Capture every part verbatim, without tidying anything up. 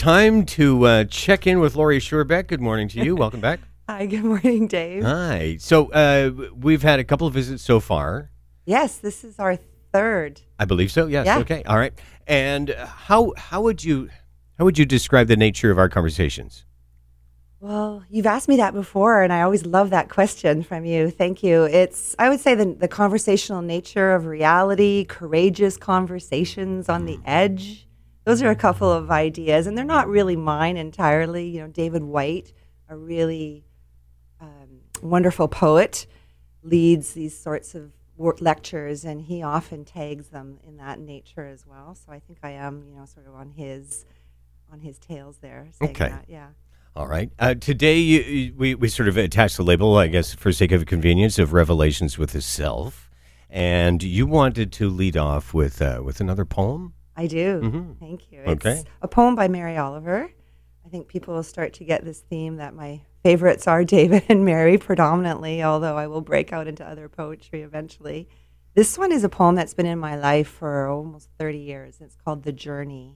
time to uh, check in with Laurie Schuerbeck. Good morning to you. Welcome back. Hi, good morning, Dave. Hi. So uh, we've had a couple of visits so far. Yes, this is our third. I believe so. Yes. Yeah. Okay. All right. And how how would you how would you describe the nature of our conversations? Well, you've asked me that before, and I always love that question from you. Thank you. It's, I would say, the, the conversational nature of reality, courageous conversations on the edge. Those are a couple of ideas, and they're not really mine entirely. You know, David White, a really um, wonderful poet, leads these sorts of wor- lectures, and he often tags them in that nature as well. So I think I am, you know, sort of on his on his tails there. saying Okay. that, yeah. All right. Uh, today you, you- we we sort of attached the label, I guess, for sake of convenience, of Revelations with the Self, and you wanted to lead off with uh, with another poem. I do. Mhm. Thank you. Okay. It's a poem by Mary Oliver. I think people will start to get this theme that my favorites are David and Mary predominantly, although I will break out into other poetry eventually. This one is a poem that's been in my life for almost thirty years. It's called The Journey.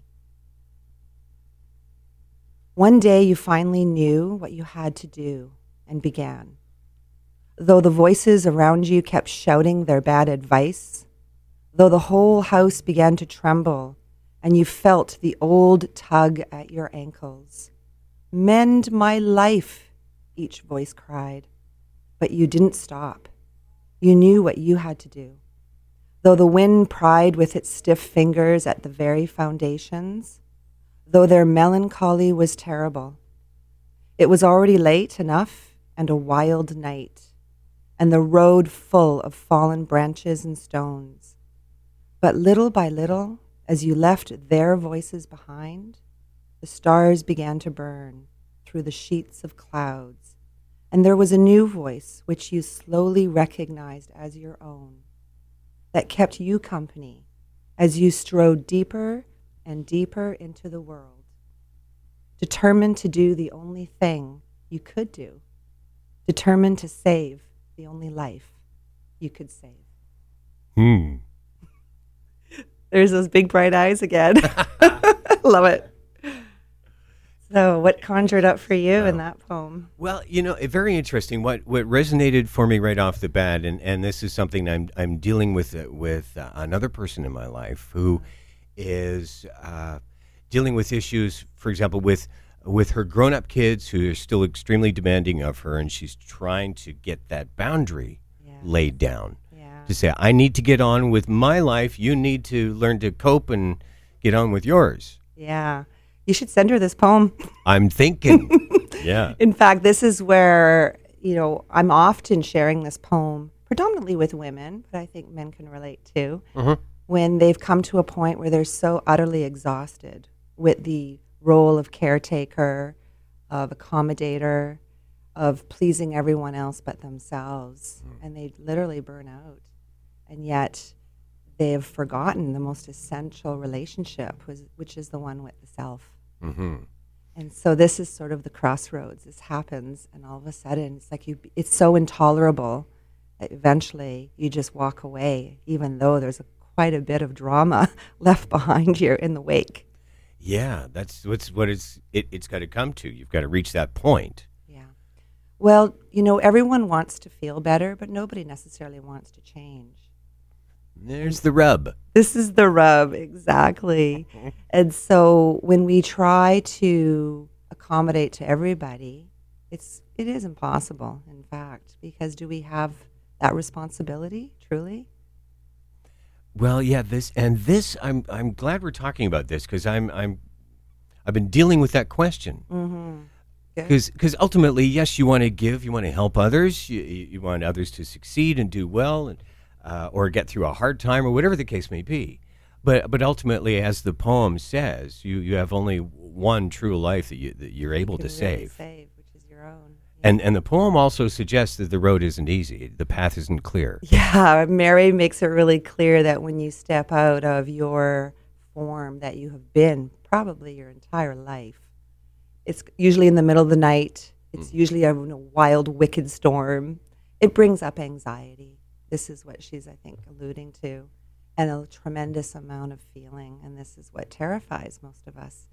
One day you finally knew what you had to do and began. Though the voices around you kept shouting their bad advice, though the whole house began to tremble and you felt the old tug at your ankles. Mend my life, each voice cried. But you didn't stop. You knew what you had to do. Though the wind pried with its stiff fingers at the very foundations, though their melancholy was terrible, it was already late enough and a wild night, and the road full of fallen branches and stones. But little by little, as you left their voices behind, the stars began to burn through the sheets of clouds, and there was a new voice which you slowly recognized as your own, that kept you company as you strode deeper and deeper into the world, determined to do the only thing you could do, determined to save the only life you could save. Hmm. There's those big bright eyes again. Love it. So what conjured up for you in that poem? Well, you know, it, very interesting. What what resonated for me right off the bat, and, and this is something I'm I'm dealing with uh, with uh, another person in my life who is uh, dealing with issues, for example, with with her grown up kids who are still extremely demanding of her, and she's trying to get that boundary Yeah. laid down Yeah. to say, I need to get on with my life. You need to learn to cope and get on with yours. Yeah. You should send her this poem. I'm thinking, yeah. In fact, this is where, you know, I'm often sharing this poem, predominantly with women, but I think men can relate too, Mhm. when they've come to a point where they're so utterly exhausted with the role of caretaker, of accommodator, of pleasing everyone else but themselves, and they literally burn out. And yet they have forgotten the most essential relationship, was- which is the one with the self. Mm-hmm. And so this is sort of the crossroads. This happens, and all of a sudden, it's like you. It's so intolerable that eventually you just walk away, even though there's a, quite a bit of drama left behind you in the wake. Yeah, that's what's what it's it, it's got to come to. You've got to reach that point. Yeah. Well, you know, everyone wants to feel better, but nobody necessarily wants to change. There's the rub. This is the rub, exactly. And so when we try to accommodate to everybody, it's it is impossible, in fact, because do we have that responsibility, truly? Well, yeah, this and this. I'm I'm glad we're talking about this because I'm I'm I've been dealing with that question. Mm-hmm. Because ultimately, yes, you want to give, you want to help others, you, you want others to succeed and do well, and uh, or get through a hard time, or whatever the case may be. But but ultimately, as the poem says, you, you have only one true life that you that you're able to You can really save. save, which is your own. And and the poem also suggests that the road isn't easy, the path isn't clear. Yeah, Mary makes it really clear that when you step out of your form that you have been probably your entire life, it's usually in the middle of the night. It's usually a, you know, wild, wicked storm. It brings up anxiety. This is what she's, I think, alluding to, and a tremendous amount of feeling. And this is what terrifies most of us.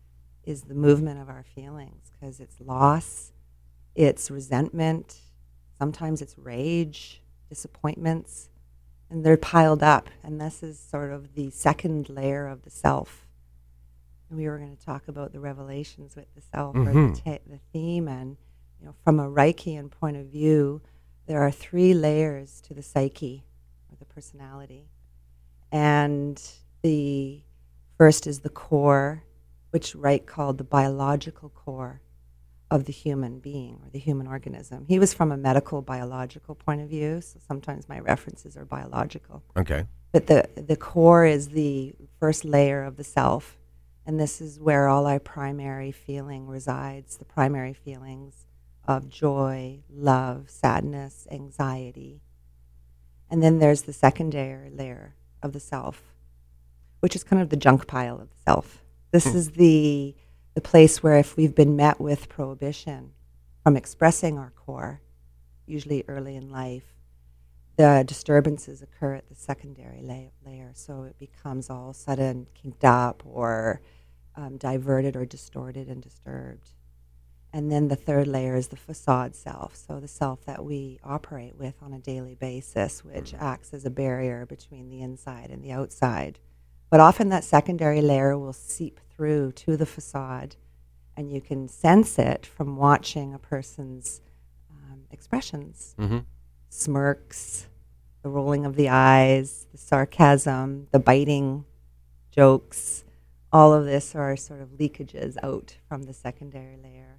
is the movement of our feelings, because it's loss, it's resentment, sometimes it's rage, disappointments, and they're piled up. And this is sort of the second layer of the self. And we were going to talk about the revelations with the self, mm-hmm. or the, ta- the theme. And you know, from a Reichian point of view, there are three layers to the psyche, or the personality. And the first is the core, which Reich called the biological core of the human being, or the human organism. He was from a medical biological point of view, so sometimes my references are biological. Okay. But the, the core is the first layer of the self, and this is where all our primary feeling resides, the primary feelings of joy, love, sadness, anxiety. And then there's the secondary layer of the self, which is kind of the junk pile of the self. This is the the place where if we've been met with prohibition from expressing our core, usually early in life, the disturbances occur at the secondary la- layer. So it becomes all of a sudden kinked up or um, diverted or distorted and disturbed. And then the third layer is the facade self, so the self that we operate with on a daily basis, which acts as a barrier between the inside and the outside. But often that secondary layer will seep through to the facade, and you can sense it from watching a person's um, expressions, mm-hmm. smirks, the rolling of the eyes, the sarcasm, the biting jokes. All of this are sort of leakages out from the secondary layer.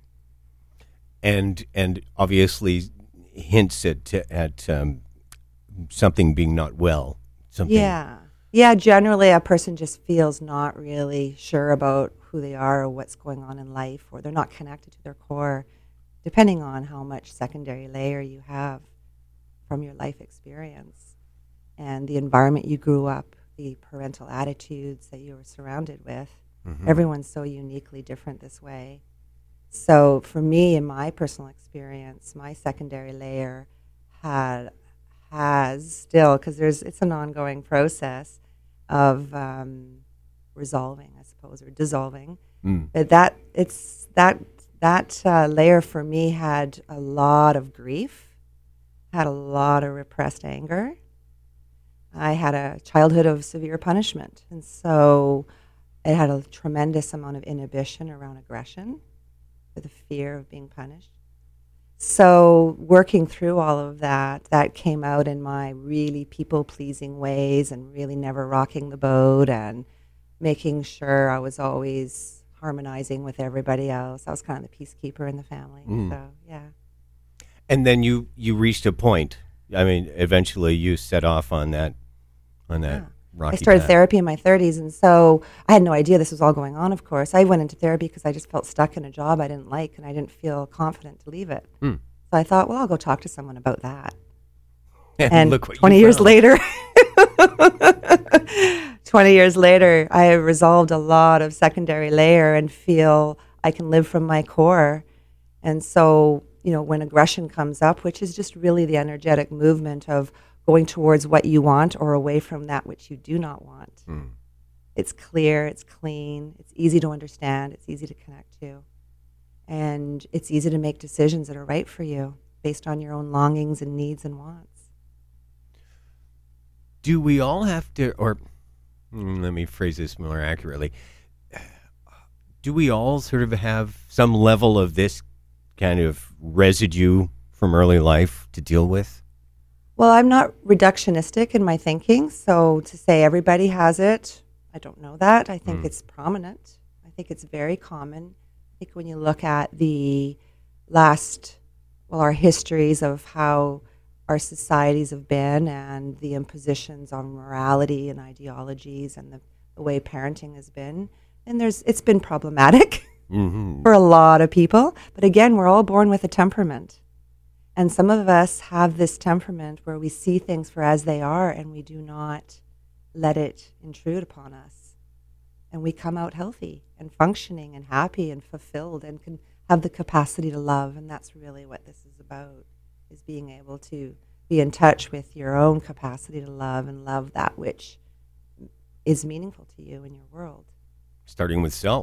And and obviously hints at at um, something being not well. Something. Yeah. Yeah, generally a person just feels not really sure about who they are or what's going on in life, or they're not connected to their core, depending on how much secondary layer you have from your life experience and the environment you grew up, the parental attitudes that you were surrounded with. Mm-hmm. Everyone's so uniquely different this way. So for me, in my personal experience, my secondary layer had has still, because there's it's an ongoing process of um, resolving, I suppose, or dissolving. Mm. But that it's that that uh, layer for me had a lot of grief, had a lot of repressed anger. I had a childhood of severe punishment, and so it had a tremendous amount of inhibition around aggression, with the fear of being punished. So working through all of that, that came out in my really people-pleasing ways and really never rocking the boat and making sure I was always harmonizing with everybody else. I was kind of the peacekeeper in the family. Mm. So, yeah. And then you, you reached a point. I mean, eventually you set off on that on that yeah. rocky I started path. therapy in my thirties, and so I had no idea this was all going on, of course. I went into therapy because I just felt stuck in a job I didn't like, and I didn't feel confident to leave it. Mm. So I thought, well, I'll go talk to someone about that. And, and look what twenty you years found. later, twenty years later, I have resolved a lot of secondary layer and feel I can live from my core. And so, you know, when aggression comes up, which is just really the energetic movement of going towards what you want or away from that which you do not want. Mm. It's clear, it's clean, it's easy to understand, it's easy to connect to. And it's easy to make decisions that are right for you based on your own longings and needs and wants. Do we all have to, or mm, let me phrase this more accurately, do we all sort of have some level of this kind of residue from early life to deal with? Well, I'm not reductionistic in my thinking, so to say everybody has it, I don't know that. I think mm. it's prominent. I think it's very common. I think when you look at the last, well, our histories of how our societies have been and the impositions on morality and ideologies and the, the way parenting has been, and there's it's been problematic mm-hmm. for a lot of people. But again, we're all born with a temperament. And some of us have this temperament where we see things for as they are and we do not let it intrude upon us. And we come out healthy and functioning and happy and fulfilled and can have the capacity to love. And that's really what this is about, is being able to be in touch with your own capacity to love and love that which is meaningful to you in your world. Starting with self.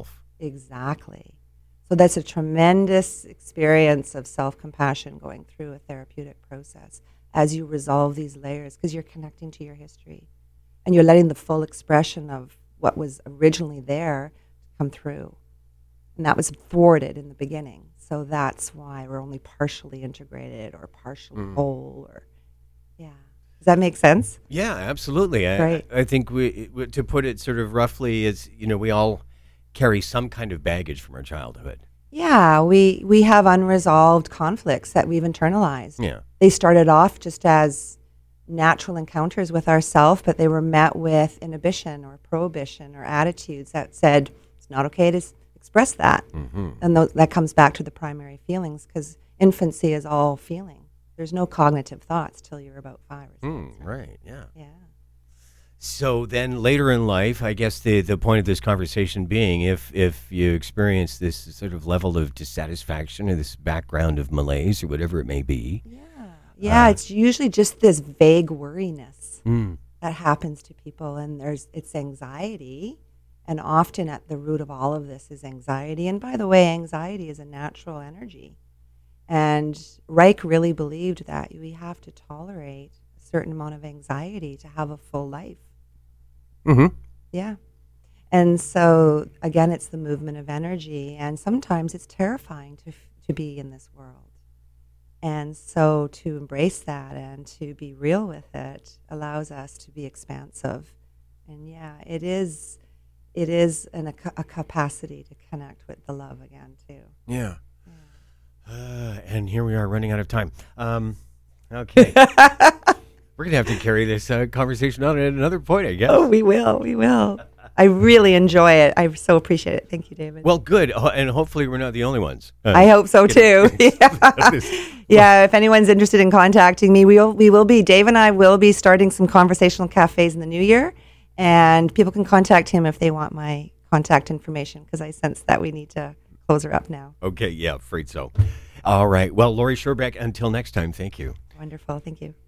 Exactly. So that's a tremendous experience of self-compassion going through a therapeutic process as you resolve these layers because you're connecting to your history and you're letting the full expression of what was originally there come through. And that was thwarted in the beginning. So that's why we're only partially integrated or partially mm. whole or, yeah. Does that make sense? Yeah, absolutely. Right. I, I think we, to put it sort of roughly is, you know, we all carry some kind of baggage from our childhood. Yeah, we we have unresolved conflicts that we've internalized. Yeah. They started off just as natural encounters with ourselves, but they were met with inhibition or prohibition or attitudes that said it's not okay to s- express that. Mm-hmm. And th- that comes back to the primary feelings because infancy is all feeling. There's no cognitive thoughts till you're about five or six. Mm, right, yeah. Yeah. So then later in life, I guess the, the point of this conversation being if if you experience this sort of level of dissatisfaction or this background of malaise or whatever it may be. Yeah. Yeah, Uh, it's usually just this vague worriness Mm, that happens to people and there's it's anxiety. And often at the root of all of this is anxiety. And by the way, anxiety is a natural energy. And Reich really believed that we have to tolerate a certain amount of anxiety to have a full life. mm-hmm. Yeah. And so, again, it's the movement of energy. And sometimes it's terrifying to f- to be in this world. And so to embrace that and to be real with it allows us to be expansive. And yeah, it is it is an, a, a capacity to connect with the love again, too. Yeah. Uh, and here we are running out of time. Um, okay. We're going to have to carry this uh, conversation on at another point, I guess. Oh, we will. We will. I really enjoy it. I so appreciate it. Thank you, David. Well, good. Ho- And hopefully we're not the only ones. Uh, I hope so, too. Yeah. Yeah, if anyone's interested in contacting me, we will, we will be. Dave and I will be starting some conversational cafes in the new year. And people can contact him if they want my contact information because I sense that we need to close her up now. Okay, yeah, afraid so. All right. Well, Lori Sherbeck, until next time, thank you. Wonderful. Thank you.